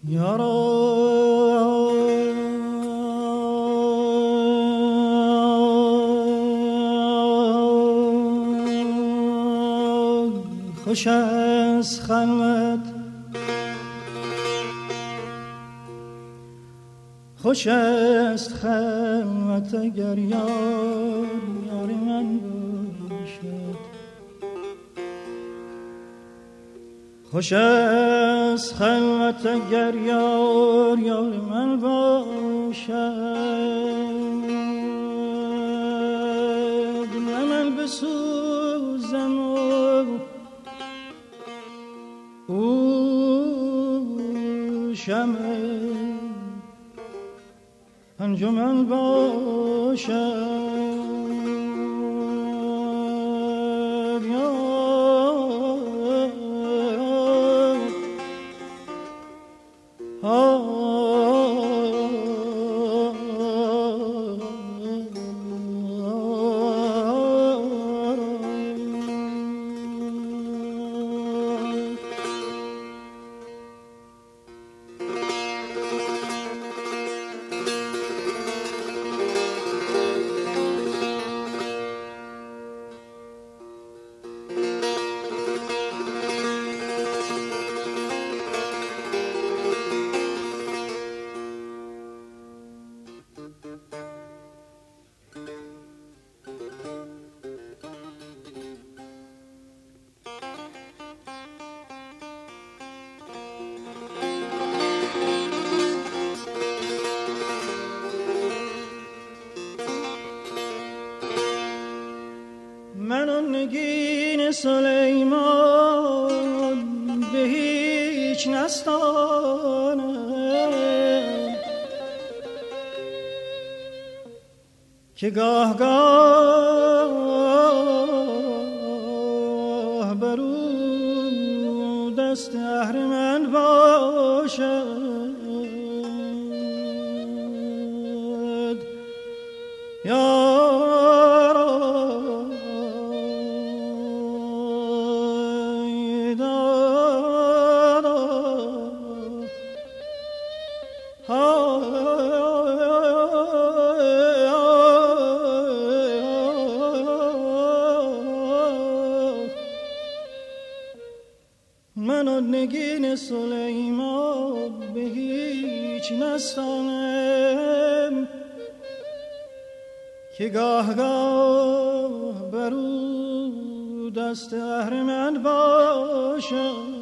خوش است خلوت، خوش است خلوت اگر یار من باشد. خوش است خلوت اگر یار من باشد. من بسوزم او شمع انجمن باشد. من نگین سلیمان به هیچ نستانم که گاه گاه برو دست اهرمن باشد. من نگین سلیمان به هیچ نستانم که گاه گاه برو دست اهرمن باشد.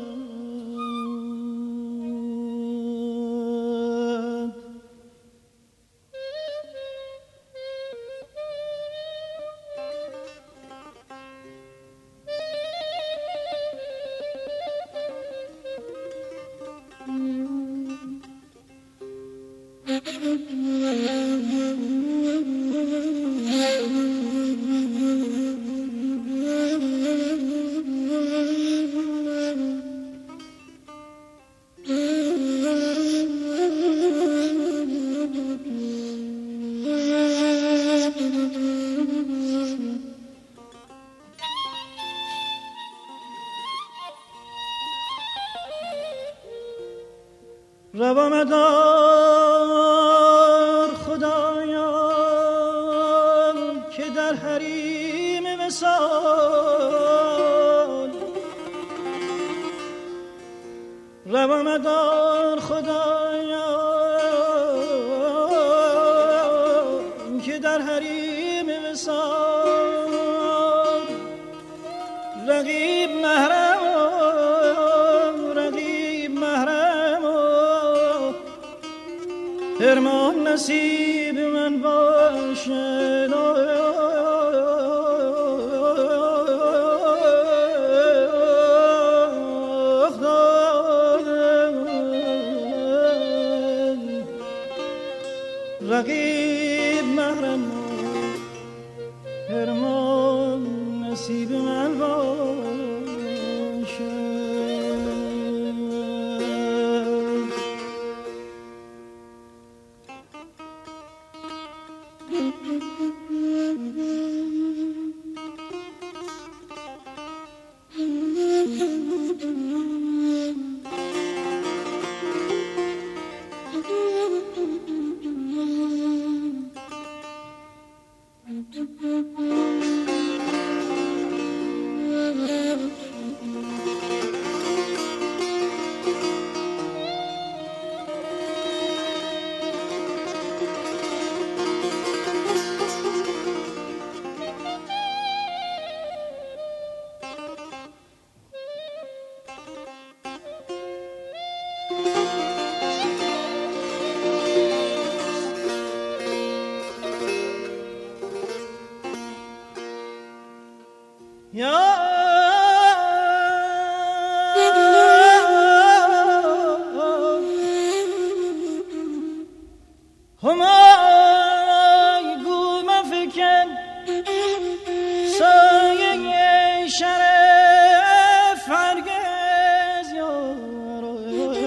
روا مدار خدایا که در حریم وصال، روا مدار خدایا که در حریم وصال رقیب محرم فرمان نصیب من باشد. رقیب محرم فرمان نصیب من باشد. همای گو مفکن سایه شرف هرگز یارو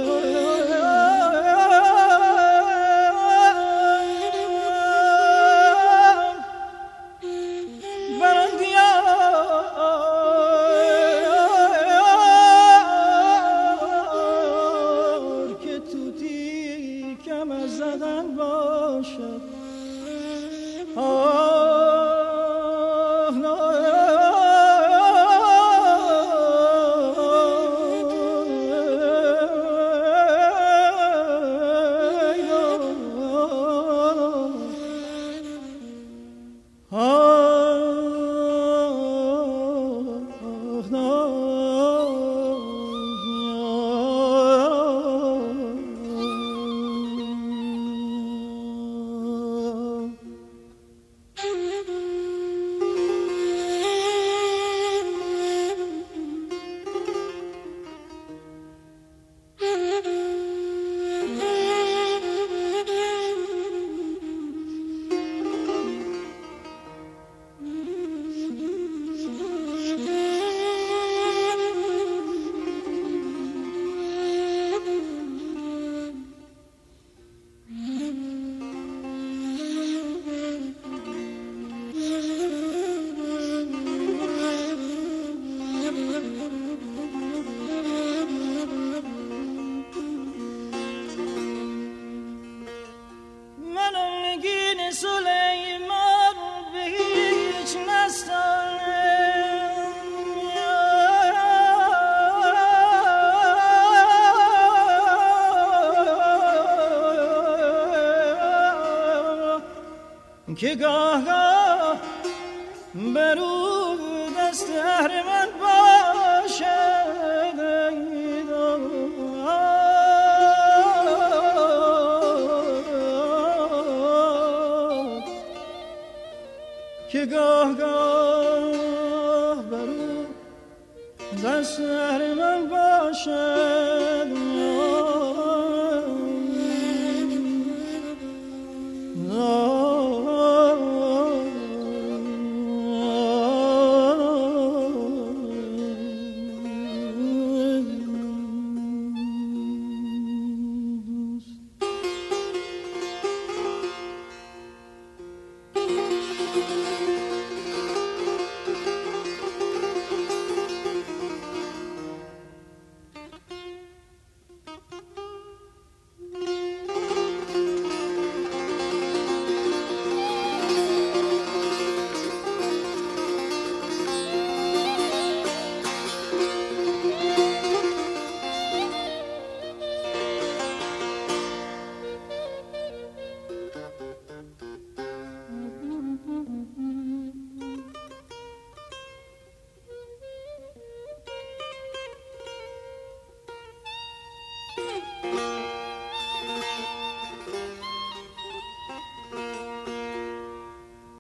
برندیار که توتی کم از زدن باشد سلیمان به هیچ نستانم که گاه گاه برو دست اهرمن باشد که گاه گاه برو دست اهرمن باشد